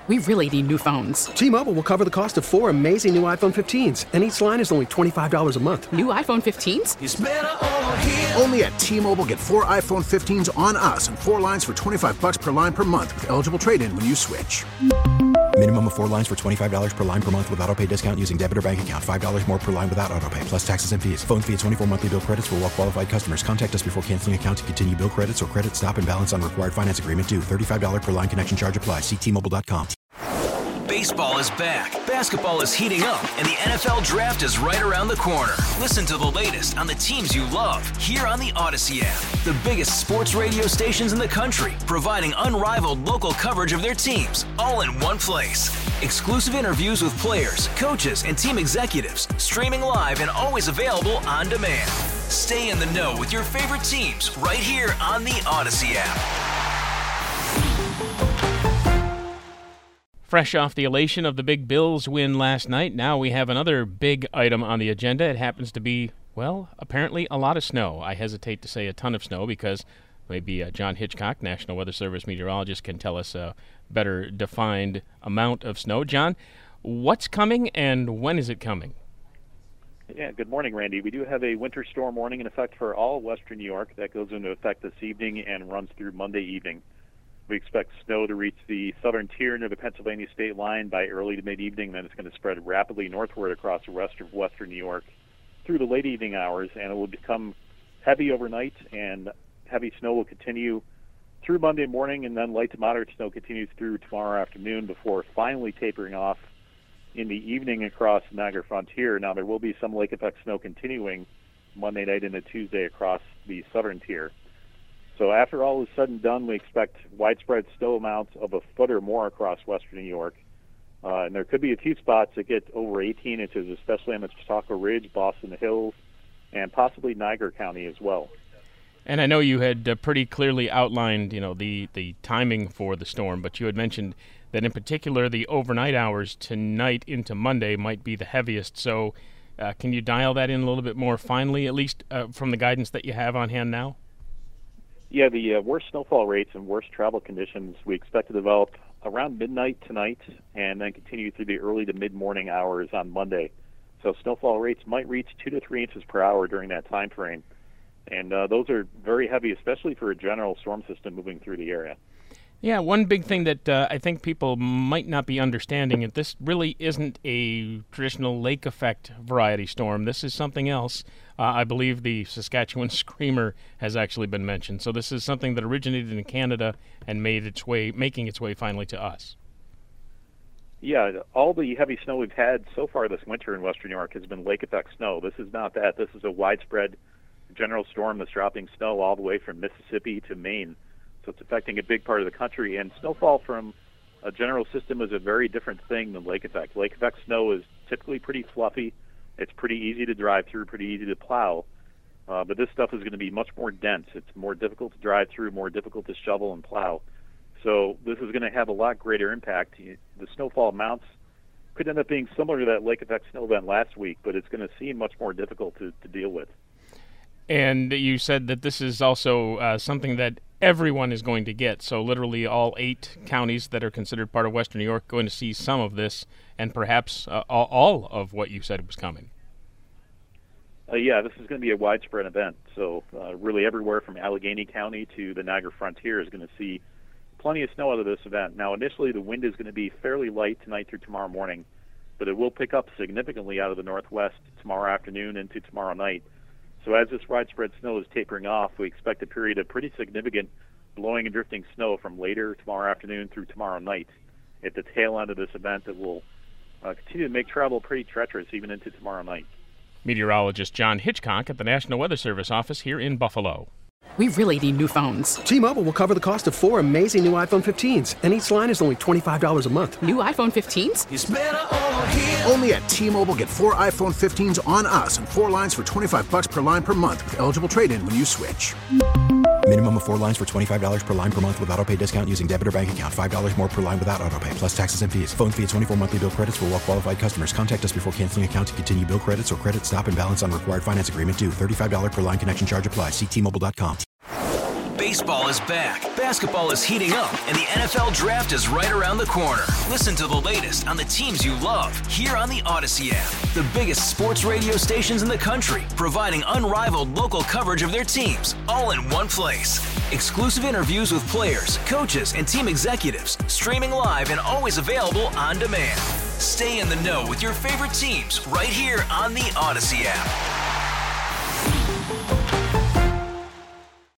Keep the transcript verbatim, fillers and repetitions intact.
We really need new phones. T-Mobile will cover the cost of four amazing new iPhone fifteens, and each line is only twenty-five dollars a month. New iPhone fifteens? It's better over here. Only at T-Mobile, get four iPhone fifteens on us and four lines for twenty-five dollars per line per month with eligible trade-in when you switch. Minimum of four lines for twenty-five dollars per line per month with autopay discount using debit or bank account. five dollars more per line without autopay, plus taxes and fees. Phone fee at twenty-four monthly bill credits for well-qualified customers. Contact us before canceling account to continue bill credits or credit stop and balance on required finance agreement due. thirty-five dollars per line connection charge applies. See T Mobile dot com. Baseball is back, basketball is heating up, and the N F L Draft is right around the corner. Listen to the latest on the teams you love here on the Odyssey app. The biggest sports radio stations in the country, providing unrivaled local coverage of their teams, all in one place. Exclusive interviews with players, coaches, and team executives, streaming live and always available on demand. Stay in the know with your favorite teams right here on the Odyssey app. Fresh off the elation of the big Bills win last night, now we have another big item on the agenda. It happens to be, well, apparently a lot of snow. I hesitate to say a ton of snow because maybe uh, John Hitchcock, National Weather Service meteorologist, can tell us a better defined amount of snow. John, what's coming and when is it coming? Yeah, good morning, Randy. We do have a winter storm warning in effect for all western New York. That goes into effect this evening and runs through Monday evening. We expect snow to reach the southern tier near the Pennsylvania state line by early to mid-evening. Then it's going to spread rapidly northward across the rest of western New York through the late evening hours, and it will become heavy overnight, and heavy snow will continue through Monday morning, and then light to moderate snow continues through tomorrow afternoon before finally tapering off in the evening across the Niagara frontier. Now, there will be some lake effect snow continuing Monday night into Tuesday across the southern tier. So after all is said and done, we expect widespread snow amounts of a foot or more across western New York. Uh, and there could be a few spots that get over eighteen inches, especially on the Chautauqua Ridge, Boston Hills, and possibly Niagara County as well. And I know you had uh, pretty clearly outlined, you know, the, the timing for the storm, but you had mentioned that in particular the overnight hours tonight into Monday might be the heaviest. So uh, can you dial that in a little bit more finely, at least uh, from the guidance that you have on hand now? Yeah, the uh, worst snowfall rates and worst travel conditions we expect to develop around midnight tonight and then continue through the early to mid-morning hours on Monday. So snowfall rates might reach two to three inches per hour during that time frame. And uh, those are very heavy, especially for a general storm system moving through the area. Yeah, one big thing that uh, I think people might not be understanding, is this really isn't a traditional lake effect variety storm. This is something else. Uh, I believe the Saskatchewan Screamer has actually been mentioned. So this is something that originated in Canada and made its way, making its way finally to us. Yeah, all the heavy snow we've had so far this winter in western New York has been lake effect snow. This is not that. This is a widespread general storm that's dropping snow all the way from Mississippi to Maine. So it's affecting a big part of the country. And snowfall from a general system is a very different thing than lake effect. Lake effect snow is typically pretty fluffy. It's pretty easy to drive through, pretty easy to plow. Uh, but this stuff is going to be much more dense. It's more difficult to drive through, more difficult to shovel and plow. So this is going to have a lot greater impact. The snowfall amounts could end up being similar to that lake effect snow event last week, but it's going to seem much more difficult to, to deal with. And you said that this is also uh, something that everyone is going to get. So literally all eight counties that are considered part of western New York are going to see some of this, and perhaps uh, all, all of what you said was coming. Uh, yeah, this is going to be a widespread event. So uh, really everywhere from Allegheny County to the Niagara Frontier is going to see plenty of snow out of this event. Now, initially the wind is going to be fairly light tonight through tomorrow morning, but it will pick up significantly out of the northwest tomorrow afternoon into tomorrow night. So as this widespread snow is tapering off, we expect a period of pretty significant blowing and drifting snow from later tomorrow afternoon through tomorrow night at the tail end of this event that will uh, continue to make travel pretty treacherous even into tomorrow night. Meteorologist John Hitchcock at the National Weather Service office here in Buffalo. We really need new phones. T-Mobile will cover the cost of four amazing new iPhone fifteens, and each line is only twenty-five dollars a month. New iPhone fifteens? It's better over here. Only at T-Mobile, get four iPhone fifteens on us and four lines for twenty-five dollars per line per month with eligible trade-in when you switch. Minimum of four lines for twenty-five dollars per line per month with autopay discount using debit or bank account. five dollars more per line without autopay, plus taxes and fees. Phone fee at twenty-four monthly bill credits for well-qualified customers. Contact us before canceling account to continue bill credits or credit stop and balance on required finance agreement due. thirty-five dollars per line connection charge applies. See T Mobile dot com. Baseball is back, basketball is heating up, and the N F L Draft is right around the corner. Listen to the latest on the teams you love here on the Odyssey app. The biggest sports radio stations in the country, providing unrivaled local coverage of their teams, all in one place. Exclusive interviews with players, coaches, and team executives, streaming live and always available on demand. Stay in the know with your favorite teams right here on the Odyssey app.